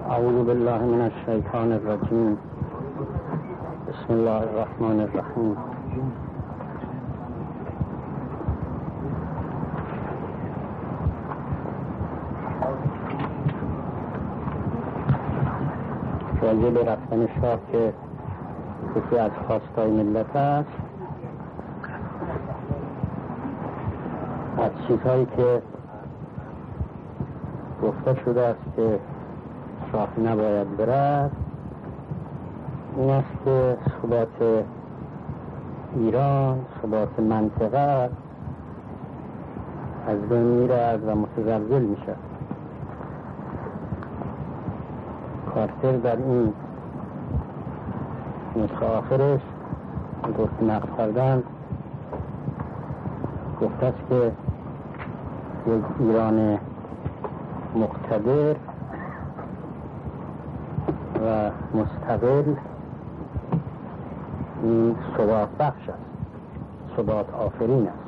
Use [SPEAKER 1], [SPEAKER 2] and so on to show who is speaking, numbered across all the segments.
[SPEAKER 1] اعوذ بالله من الشیطان الرجیم. بسم الله الرحمن الرحیم. راجع به رفتن شاه که یکی از خواستای ملت است، از چیزهایی که گفته شده است که شاه نباید برد این است که ثبات ایران، ثبات منطقه از بین میرد و متزلزل میشه. کارتر در این نسخه آخرش گفت نقل کردن گفته است که یک ایران مقتدر و مستقل این ثبات بخش است، ثبات آفرین است.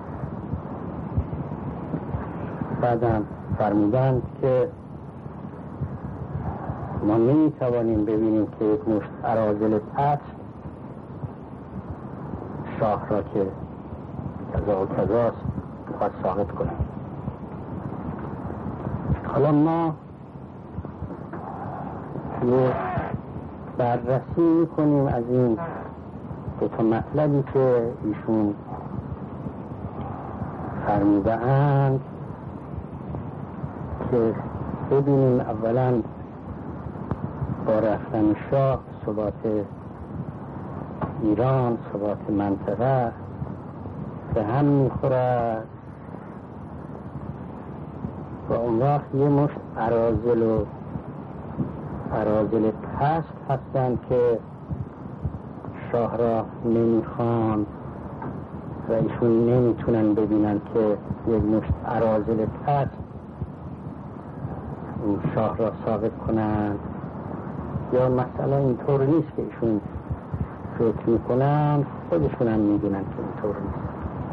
[SPEAKER 1] بعدم فرمودند که ما نمیتوانیم ببینیم که یک مشت اراذل پست شاه را که کذا و کذاست میخواد ساقط کنیم. حالا ما یه بررسی میکنیم از این دو تا مطلبی که ایشون فرموده اند که ببینیم اولا با رفتن شاه ثبات ایران، ثبات منطقه به هم میخورد و اون وقت یه مشت اراذل پست هستند که شاه را نمیخوان و ایشون نمیتونن ببینن که یک مشت اراذل پست اون شاه را ساقط کنن، یا مثلا اینطور نیست که ایشون فکر میکنن، خودشون هم میدونن که اینطور نیست.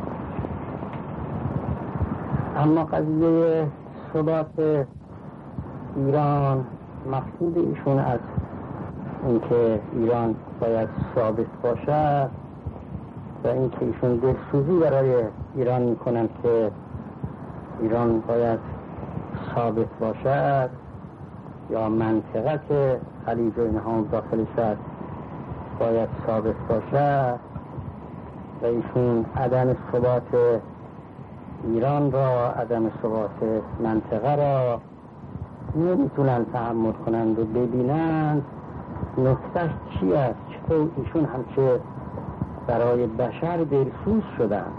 [SPEAKER 1] اما قضیه ثبات ایران مقصود ایشون از اینکه ایران باید ثابت باشد و اینکه ایشون دلسوزی برای ایران میکنن که ایران باید ثابت باشد، یا منطقه که خلیج و اینها داخلش است باید ثابت باشد و ایشون عدم ثبات ایران را، عدم ثبات منطقه را نمیتونن تحمل کنند و ببینند. نکتهش چی است؟ چطور ایشون همچه برای بشر دلسوز شدند؟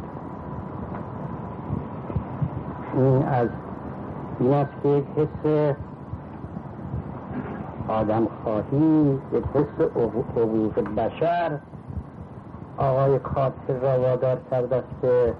[SPEAKER 1] این است که یک حس آدم خواهی، یک حس حقوق بشر آقای کارتر را وادار کرده است که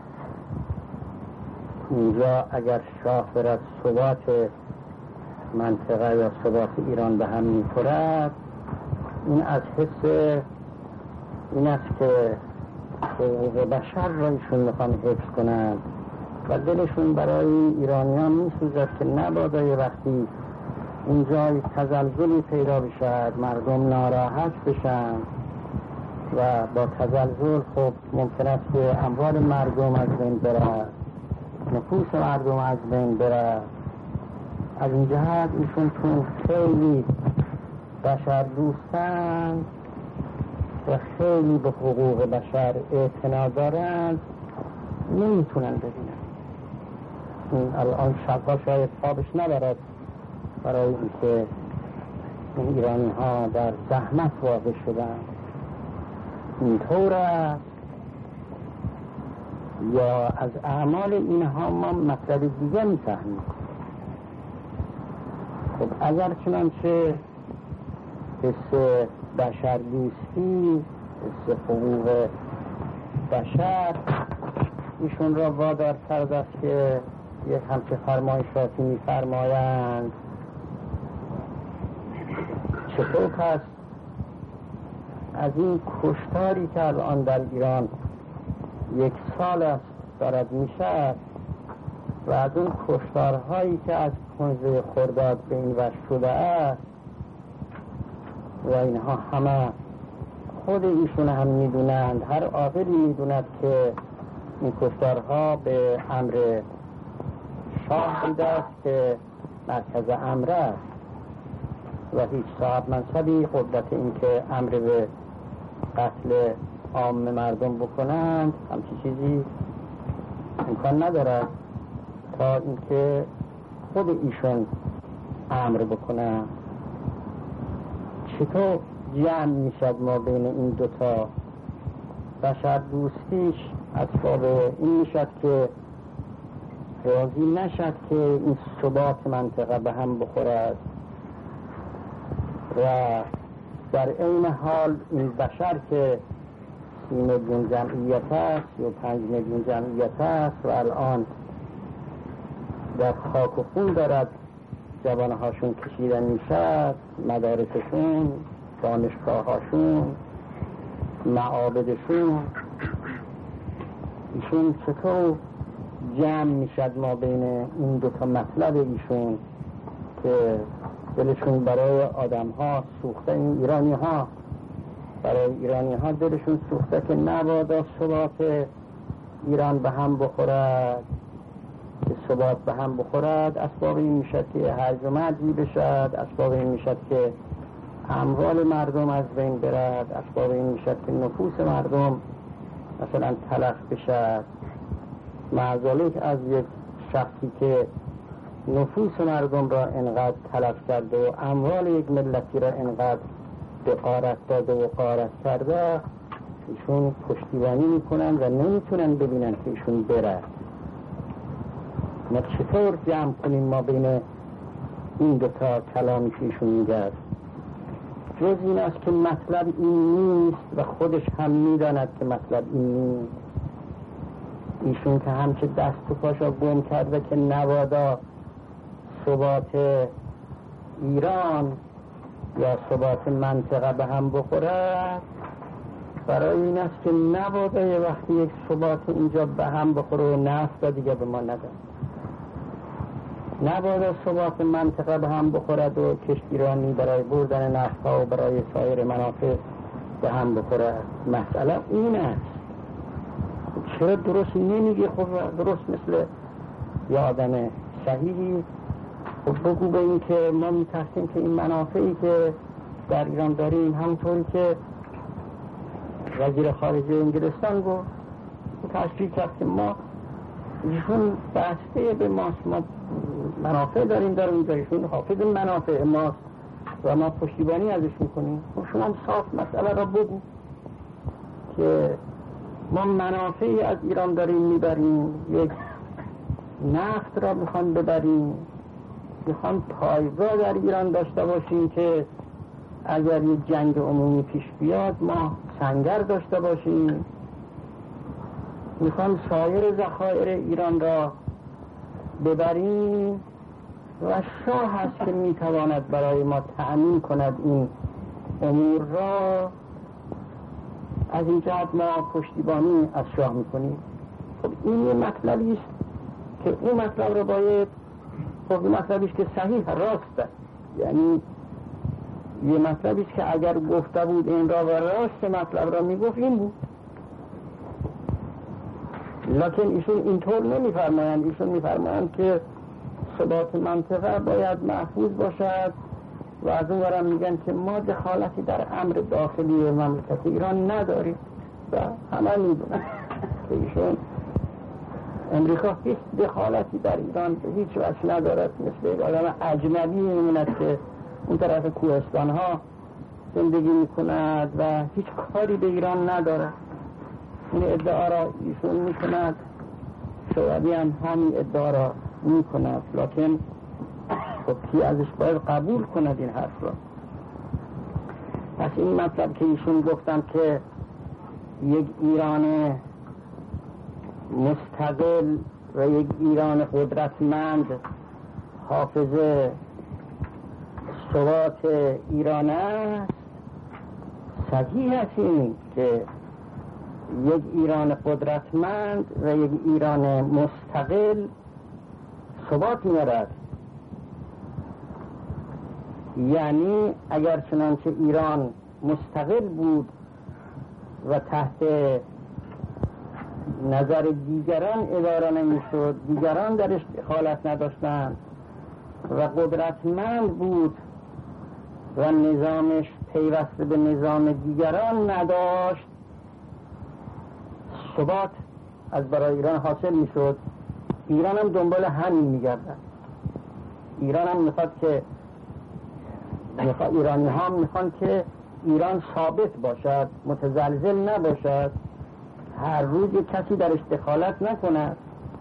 [SPEAKER 1] اینجا اگر شاه برد ثبات منطقه یا ثبات ایران به هم می‌خورد. این از حس این است که حقوق بشر را ایشون میخوان حفظ کنند و دلشون برای ایرانیان میسوزد که نبادا یه وقتی اینجا تزلزلی پیدا بشد، مردم ناراحت بشن و با تزلزل خب ممکن است که اموال مردم از بین برد، نفوس مردم از بین برد. از این جهت ایشون چون خیلی بشر دوستند و خیلی به حقوق بشر اعتنا دارند نمیتونن ببینن. الان شبها شاید خوابش نبرد برای اینکه این ایرانی ها در زحمت واقع شدن. اینطور است یا از اعمال اینها ما مطلب دیگه میفهمیم. خب اگر چنانچه حس بشر دوستی، حس حقوق بشر ایشون را وادار کرده است که یک همچه فرمایشاتی میفرمایند، چطور پس از این کشتاری که الان در ایران 1 سال است دارد میشه و از اون کشتارهایی که از 15 خرداد به این وجه شده است و اینها همه خود ایشون هم میدونند، هر عاقلی میدوند که این کشتارها به امر شاه بوده است که مرکز امر است و هیچ صاحب منصبی قدرت این که امر به قتل عام مردم بکنند همچی چیزی امکان ندارد تا اینکه خود ایشون امر بکنند. چطور جمع میشد ما بین این دوتا؟ بشر دوستیش اسباب این میشد که راضی نشد که این ثبات منطقه به هم بخورد و در این حال این بشر که 30 میلیون جمعیت است یا 5 میلیون جمعیت است و الان در خاک و خون دارد جوانهاشون کشیدن میشد، مدارسشون، دانشگاهاشون، معابدشون، ایشون چطور جمع میشد ما بین این دوتا مطلب ایشون که دلشون برای آدم ها سوخته، این ایرانی ها برای ایرانی ها دلشون سوخته که نبادا ثبات ایران به هم بخورد، که ثبات به هم بخورد اسباب این میشد که هرج و مرجی بشد، اسباب این میشد که اموال مردم از بین برد، اسباب این میشد که نفوس مردم مثلا تلف بشد. معذالک از یک شخصی که نفوس مردم را انقدر تلف کرده و اموال یک ملتی را انقدر به غارت داده و غارت کرده، ایشون پشتیبانی میکنن و نمیتونن ببینن که ایشون بره. ما چطور جمع کنیم ما بین این دوتا کلامی که ایشون میگه؟ جز این است که مطلب این نیست و خودش هم میداند که مطلب این نیست. ایشون که همچه دست و پاشا گم کرده که نبادا ثبات ایران یا ثبات منطقه به هم بخوره، برای این است که نبادا یه وقتی یک ثبات اینجا به هم بخوره و نفت دیگه به ما نده، نبادا ثبات منطقه به هم بخورد و کشتیرانی برای بردن نفت‌ها و برای سایر منافع به هم بخوره. مسئله این است. چرا درست نمیگی؟ خب درست مثل یه آدم صحیحی خب بگو به این که ما میترسیم که این منافعی که در ایران داریم، همونطوری که وزیر خارجه انگلستان گفت تشریح کرد که ما ایشون بسته به ماست، ما منافع داریم در اونجا، ایشون حافظ منافع ماست و ما پشتیبانی ازش میکنیم. خب شما هم صاف مسئله را بگو که ما منافعی از ایران داریم میبریم، یک نفت را میخوان ببریم، میخوان پایگاه در ایران داشته باشیم که اگر یک جنگ عمومی پیش بیاد ما سنگر داشته باشیم، میخوان سایر ذخایر ایران را ببریم و شاه هست که میتواند برای ما تأمین کند این امور را. از این جهت ما پشتیبانی از شاه میکنیم. خب این یه مطلبی است که اون مطلب را باید، خب این مطلبی است که صحیح راسته، یعنی یه مطلبی است که اگر گفته بود این را و راست مطلب را میگفت این بود، لکن ایشون اینطور نمیفرمایند. ایشون میفرمایند که ثبات منطقه باید محفوظ باشد و از اون ورم میگن که ما دخالتی در امر داخلی مملکت ایران نداریم و همه میدونن که ایشون امریکا هیچ دخالتی در ایران به هیچ وجه ندارد، مثل یک آدم اجنبی میموند که اون طرف کوهستان ها زندگی میکند و هیچ کاری به ایران ندارد. این ادعا را ایشون میکند، شوروی هم همین ادعا را میکند، لکن خب کی ازش باید قبول کند این حرف را؟ پس این مطلب که ایشون گفتن که یک ایران مستقل و یک ایران قدرتمند حافظ ثبات ایران است، صحیح است این که یک ایران قدرتمند و یک ایران مستقل ثبات میارد. یعنی اگر چنانچه ایران مستقل بود و تحت نظر دیگران اداره نمیشد، دیگران درش دخالت نداشتند و قدرتمند بود و نظامش پیوسته به نظام دیگران نداشت، ثبات از برای ایران حاصل میشد. ایران هم دنبال همین میگردن. ایران هم میخواد که ایرانی ها میخوان که ایران ثابت باشد، متزلزل نباشد، هر روز کسی درش دخالت نکند.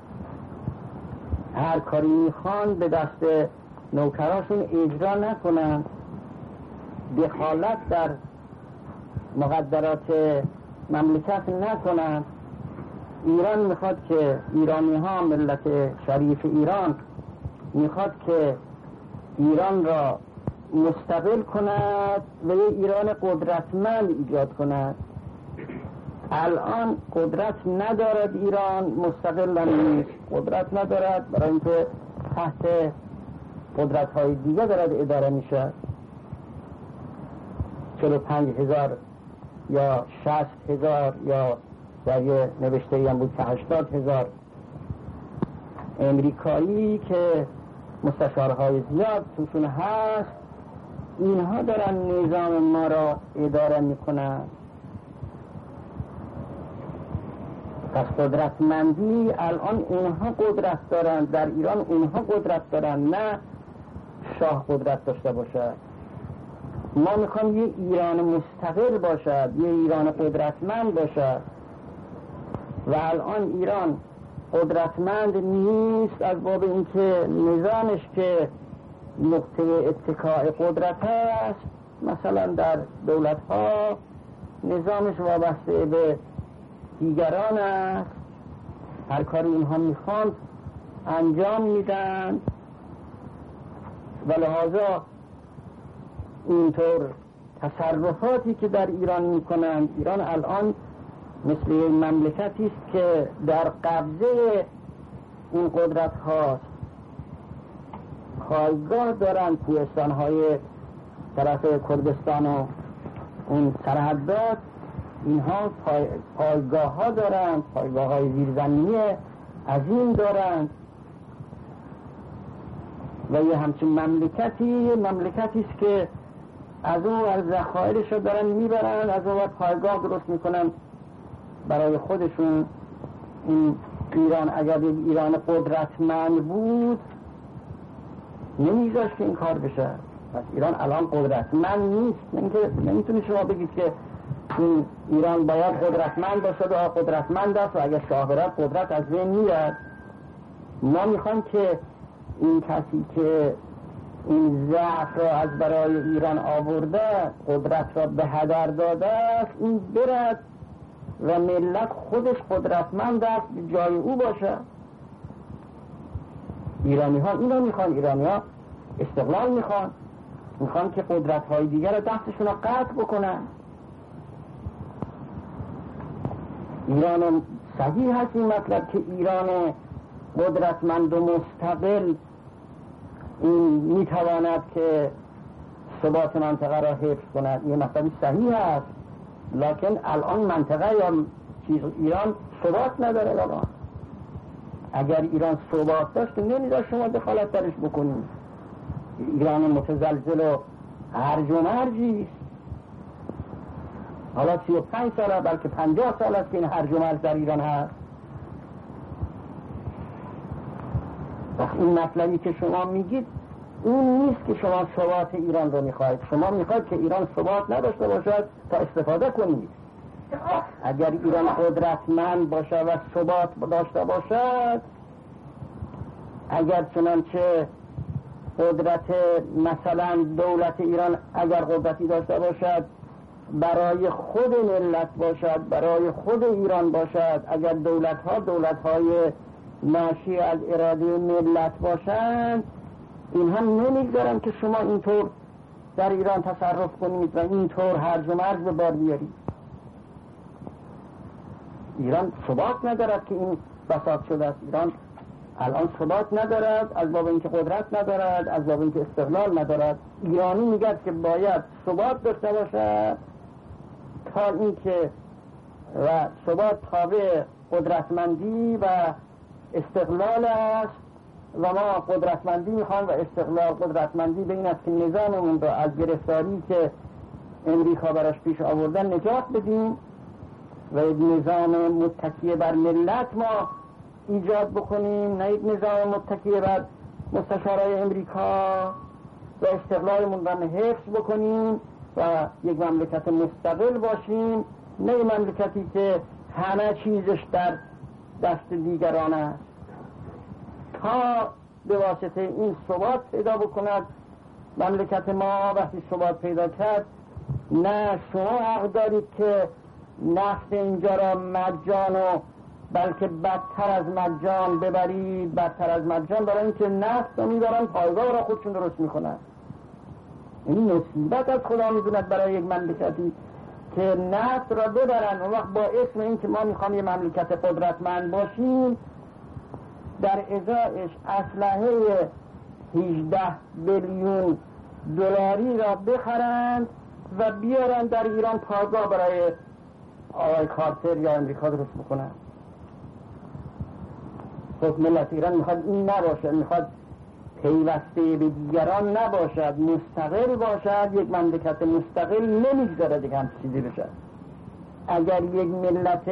[SPEAKER 1] هر کاری میخوان به دست نوکراشون اجرا نکنند، دخالت در مقدرات مملکت نکنند. ایران میخواد که ایرانی ها، ملت شریف ایران میخواد که ایران را مستقل کند و یه ایران قدرتمند ایجاد کند. الان قدرت ندارد، ایران مستقل نیست، قدرت ندارد برای اینکه تحت قدرت های دیگه دارد اداره میشه. 45,000 یا 60,000 یا در یه نوشته هم بود که 80,000 امریکایی که مستشارهای زیاد توشون هست، اینها دارن نظام ما را اداره میکنن. پس قدرتمندی الان اینها قدرت دارن در ایران، اینها قدرت دارن، نه شاه قدرت داشته باشد. ما میخوام یه ایران مستقل باشد، یه ایران قدرتمند باشد و الان ایران قدرتمند نیست از باب اینکه نظامش که نقطه اتکاء قدرت است، مثلا در دولت ها نظامش وابسته به دیگران است، هر کاری اینها میخوان انجام میدن و لحاظا اینطور تصرفاتی که در ایران میکنند، ایران الان مثل یک مملکتی است که در قبضه این قدرت هاست. پایگاه دارن کوهستان های طرف کردستان و اون سرحدات، اینها پایگاه ها دارن، پایگاه های زیرزمینی عظیم دارن و یه همچین مملکتی است که از اون از ذخایرش رو دارن میبرن، از اون وقت پایگاه درست میکنن برای خودشون. این ایران اگر ایران قدرتمند بود نمیذاشت که این کار بشه. پس ایران الان قدرتمند نیست. نمیتونی شما بگید که این ایران باید قدرتمند باشد و قدرتمند است و اگر شاه برد قدرت از بین میرد. ما میخوایم که این کسی که این ضعف را از برای ایران آورده، قدرت را به هدر داده است، این برد و ملت خودش قدرتمند است به جای او باشه. ایرانی ها اینو میخوان، ایرانی ها استقلال میخوان که قدرت های دیگر را دستشون را قطع بکنن. ایران صحیح هست این مطلب که ایران قدرتمند و مستقل این میتواند که ثبات منطقه را حفظ کند، این مطلب صحیح است، لکن الان منطقه یا ایران ثبات نداره. الان اگر ایران ثبات داشت نمیذاشت شما دخالت درش بکنید. ایران متزلزل و هرج و مرجی است. حالا 35 ساله بلکه 50 سال است که این هرج و مرج در ایران هست. این مطلبی که شما میگید اون نیست که شما ثبات ایران رو میخواید. شما میخواید که ایران ثبات نداشته باشد تا استفاده کنید. اگر ایران قدرتمند باشه و ثبات داشته باشد، اگر چنانچه قدرت مثلا دولت ایران اگر قدرتی داشته باشد برای خود ملت باشد، برای خود ایران باشد، اگر دولت‌های ناشی از اراده ملت باشند، این هم نمیگذارن که شما اینطور در ایران تصرف کنید و اینطور هرج و مرج به بار بیارید. ایران ثبات ندارد که این بساط شده است. ایران الان ثبات ندارد از باب اینکه قدرت ندارد، از باب اینکه استقلال ندارد. ایرانی میگه که باید ثبات داشته باشد تا اینکه و ثبات تابع قدرتمندی و استقلال است و ما قدرتمندی میخوام و استقلال. قدرتمندی به این است که نظاممون را از گرفتاری که امریکا براش پیش آوردن نجات بدیم و یک نظام متکی بر ملت ما ایجاد بکنیم، نه یک نظام متکی بر مستشارای امریکا، و استقلالمون را حفظ بکنیم و یک مملکت مستقل باشیم، نه مملکتی که همه چیزش در دست دیگران است. تا به واسطه این ثبات پیدا بکند مملکت ما، وقتی ثبات پیدا کرد، نه شما حق دارید که نفت اینجا را مجان و بلکه بدتر از مجان ببرید، بدتر از مجان، برای اینکه نفت رو میبرن پایگاه را خودشون درست میکنن. این مصیبت از خدا میدوند برای یک مملکتی که نفت را ببرن اون وقت با اسم این که ما میخوام یه مملکت قدرتمند باشیم در ازایش اسلحه 18 بیلیون دلاری را بخرند و بیارن در ایران پایگاه برای آقای کارتر یا امریکا درست بکنن. خب ملت ایران میخواد این نباشد، میخواد پیوسته به دیگران نباشد، مستقل باشد. یک مملکت مستقل نمیگذاره دیگه هم چیزی بشد. اگر یک ملت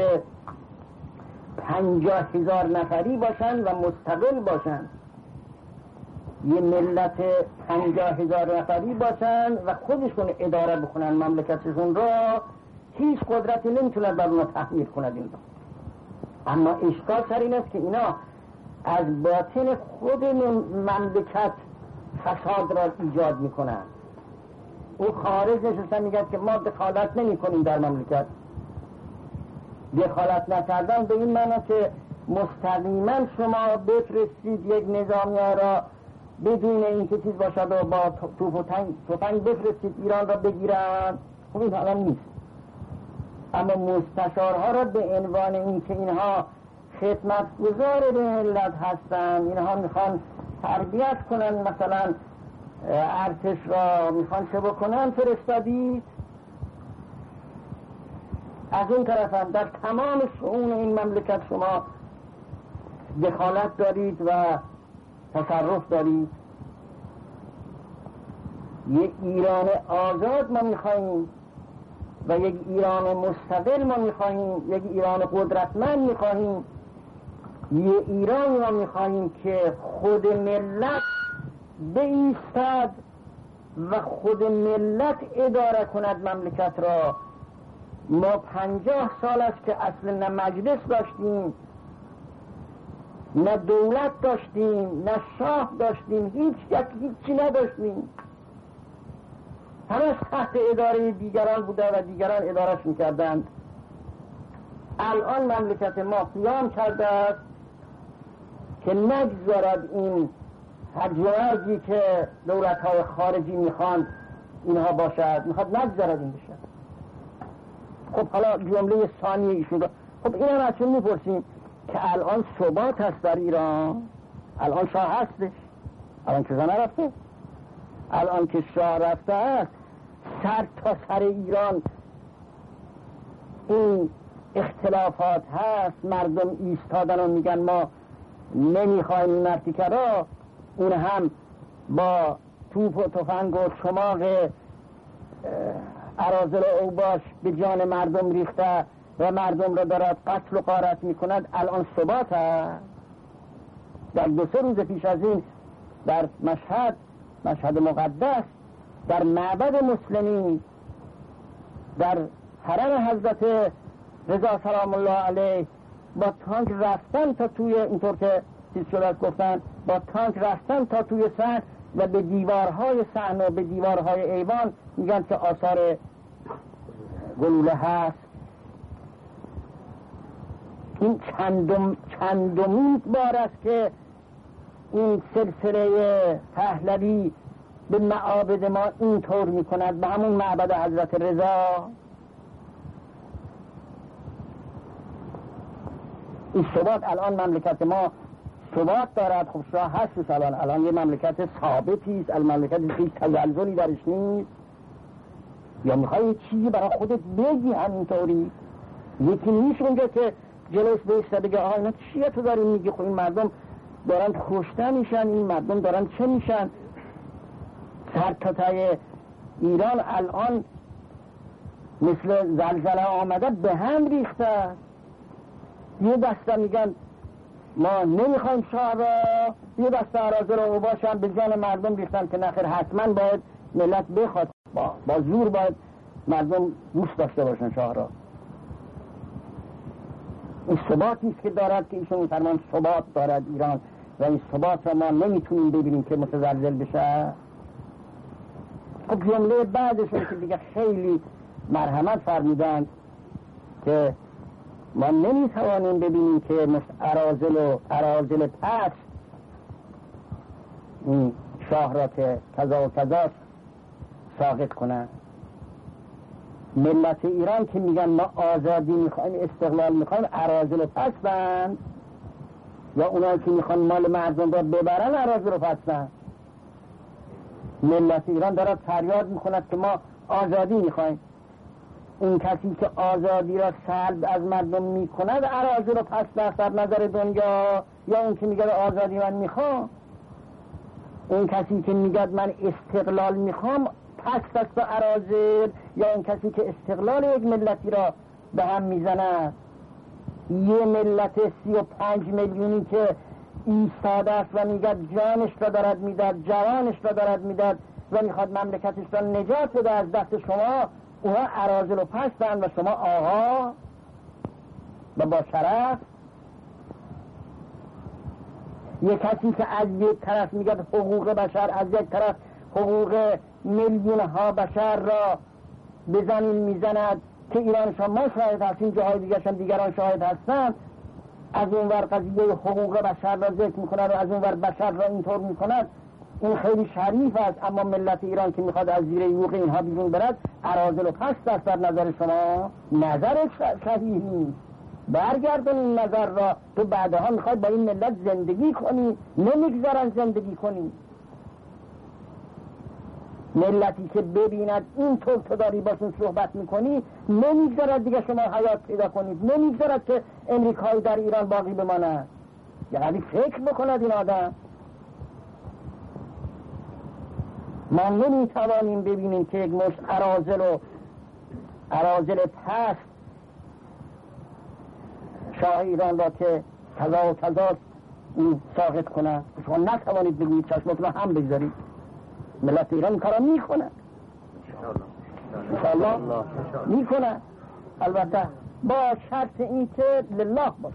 [SPEAKER 1] 50,000 نفری باشن و مستقل باشن، یه ملت 50,000 نفری باشن و خودشون اداره بکنن مملکتشون را، هیچ قدرتی نمیتونه بر اونا تحمیل کند این را. اما اشکال سر این است که اینا از باطن خود مملکت فساد را ایجاد میکنن. او خارج نشستن میگن که ما دخالت نمی کنیم در مملکت. دخالت نکردن به این معنی که مستقیما شما بفرستید یک نظامیه را بدون اینکه چیز باشد و با توپ و تفنگ بفرستید ایران را بگیرن. خب این حالا نیست. اما مستشارها را به عنوان اینکه اینها خدمتگزار به ملت هستن، اینها میخوان تربیت کنن، مثلا ارتش را میخوان چه بکنن، فرستادید. از این طرف هم در تمام شؤون این مملکت شما دخالت دارید و تصرف دارید. یک ایران آزاد ما میخواییم و یک ایران مستقل ما میخواییم، یک ایران قدرتمند میخواییم، یه ایران ما میخواییم که خود ملت بایستد و خود ملت اداره کند مملکت را. ما 50 سال است که اصلا نه مجلس داشتیم، نه دولت داشتیم، نه شاه داشتیم، هیچی نداشتیم. همه تحت اداره دیگران بوده و دیگران ادارش میکردند. الان مملکت ما قیام کرده است که نگذارد این هرجی که دولت‌های خارجی میخوان اینها باشد، میخواد نگذارد این بشه. خب حالا جمله ثانیه ایشون رو، خب این هم ازشون میپرسیم که الان ثبات هست در ایران؟ الان شاه هستش؟ الان که زنه رفته؟ الان که شاه رفته است سر تا سر ایران این اختلافات هست، مردم ایستادن و میگن ما نمیخوایم این مرتیکه را، اون هم با توپ و تفنگ و چماق اراذل و اوباش به جان مردم ریخته و مردم را دارد قتل و غارت میکند. الان ثبات هست. در 2-3 روز پیش از این در مشهد مقدس، در معبد مسلمین، در حرم حضرت رضا سلام الله علیه با تانک رفتن تا توی، اینطور که چیز شده گفتن، با تانک رفتن تا توی صحن و به دیوارهای صحن و به دیوارهای ایوان میگن که آثار گلوله هست. این چندمین بار است که این سلسله پهلوی به معابد ما اینطور میکند، به همون معبد حضرت رضا. این ثبات الان مملکت ما ثبات دارد. خب شاه هستش الان یه مملکت ثابتی است، المملکتی که تزلزلی درش نیست. یا میخوای چیزی برای خودت بگی همینطوری؟ یکی نیست اونجا که جلوش بیسته بگه آها اینا چیه تو داری میگی؟ خب این مردم دارن کشته میشن، این مردم دارن چه میشن؟ سر تا تای ایران الان مثل زلزله آمده به هم ریخته. یه دسته میگن ما نمیخوایم شاه را، یه دسته اراذل رو باشن به جان مردم ریختن که نخیر حتما باید ملت بخواد، با زور باید مردم دوست داشته باشن شاه را. این ثباتی است که دارد که ایشون میفرمان ثبات دارد ایران و این ثبات را ما نمیتونیم ببینیم که متزلزل بشه. خب جمله بعدشون که دیگه خیلی مرحمت فرمودند که ما نمیتوانیم ببینیم که اراذل پس این شاه را که کذا و کذا ساقط کنن. ملت ایران که میگن ما آزادی میخوایم، استقلال میخوایم، اراذل پس بند، یا اونایی که میخوان مال مردم را ببرن اراذل پس بند. ملت ایران دارد فریاد میکند که ما آزادی میخوایم. اون کسی که آزادی را سلب از مردم میکند اراذل پس بست در نظر دنیا، یا اون که میگه آزادی من میخوام؟ اون کسی که میگه من استقلال میخوام پس دست اراذل، یا اون کسی که استقلال یک ملتی را به هم میزند؟ یه ملت 35 میلیونی که ایستاده است و میگه جانش را دارد میداد، جوانش را دارد میداد و میخواد مملکتش را نجات بده از دست شما، اوها اراذل و پس بند و شما آقا و با شرف. یک کسی که از یک طرف میگه حقوق بشر، از یک طرف حقوق میلیون ها بشر را بزنین میزند که ایران شما شاهد هستین، جاهای دیگرشان دیگران شاهد هستند، از اون ور قضیه حقوق بشر را ذکر میکند و از اون ور بشر را اینطور میکند. این خیلی شریف است، اما ملت ایران که میخواد از زیر یوغ اینها بیرون برد اراذل و پس است در نظر شما. نظر صحیح نیست. برگردون این نظر را. تو بعدها میخواد با این ملت زندگی کنی، نمیگذارن زندگی کنی. ملتی که ببیند اینطور تو داری باشون صحبت میکنی نمیگذارد دیگه شما حیات پیدا کنید، نمیگذارد که امریکایی در ایران باقی بماند. یعنی فکر بکند این آدم. ما نمیتوانیم ببینیم که یک مشت اراذل پس شاه ایران را که کذا و کذا ساقط کنه. شما نتوانید ببینید، چشمتون رو هم بگذارید. ملت ایران این کارا میکنه انشاءالله میکنه، البته با شرط این که لله باشه.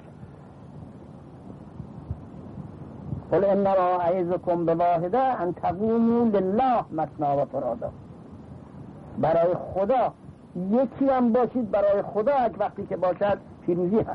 [SPEAKER 1] قل انما اعظکم بواحده ان تقوموا لله مثنی و فرادا. برای خدا یکی هم باشید، برای خدا وقتی که باشد پیروزی هست.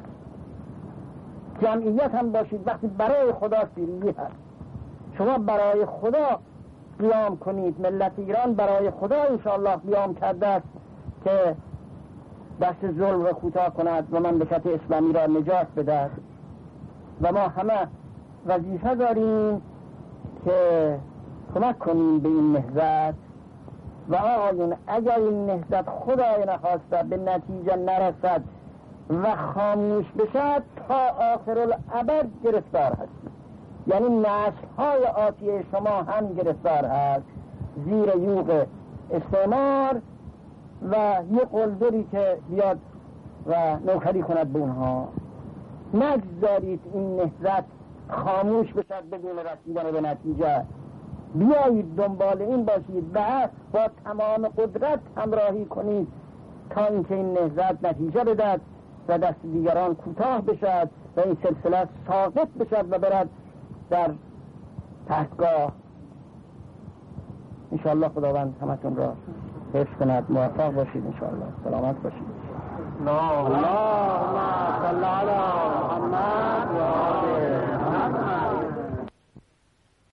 [SPEAKER 1] جمعیت هم باشید، وقتی برای خدا پیروزی هست. شما برای خدا قیام کنید. ملت ایران برای خدا انشاءالله قیام کرده است که دست ظلم را کوتاه کند و مملکت اسلامی را نجات بدهد. و ما همه وظیفه داریم که کمک کنیم به این نهضت. و آقایون اگر این نهضت خدای نخواسته به نتیجه نرسد و خاموش بشد، تا آخر الابد گرفتار هستیم. یعنی نسل‌های آتی شما هم گرفتار هست زیر یوغ استعمار و یه قلدری که بیاد و نوکری کند به اونها. نگذارید این نهضت خاموش بشد بدون رسیدن به نتیجه. بیایید دنبال این باشید و با تمام قدرت همراهی کنید تا اینکه این نهضت نتیجه بدهد و دست دیگران کوتاه بشد و این سلسله ساقط بشد و برد در پرتگاه. انشاءالله خداوند همتون را حفظ کند. موفق باشید انشاءالله. سلامت باشید. اللهم صل علی محمد و آله